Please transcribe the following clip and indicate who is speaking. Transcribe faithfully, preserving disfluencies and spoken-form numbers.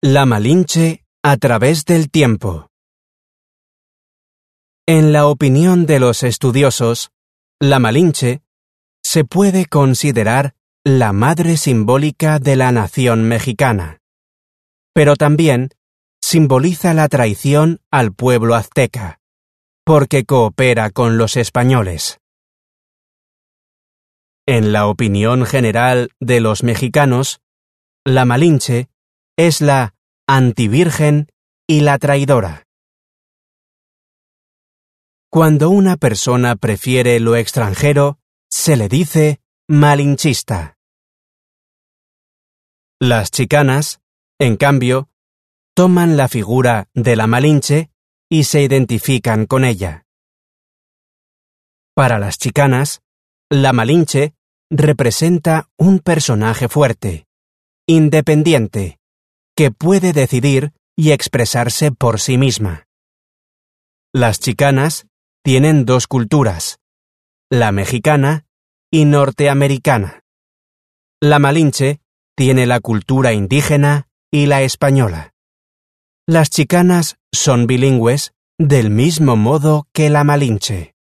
Speaker 1: La Malinche a través del tiempo. En la opinión de los estudiosos, la Malinche se puede considerar la madre simbólica de la nación mexicana, pero también simboliza la traición al pueblo azteca, porque coopera con los españoles. En la opinión general de los mexicanos, la Malinche es la antivirgen y la traidora. Cuando una persona prefiere lo extranjero, se le dice malinchista. Las chicanas, en cambio, toman la figura de la Malinche y se identifican con ella. Para las chicanas, la Malinche representa un personaje fuerte, independiente, que puede decidir y expresarse por sí misma. Las chicanas tienen dos culturas, la mexicana y norteamericana. La Malinche tiene la cultura indígena y la española. Las chicanas son bilingües del mismo modo que la Malinche.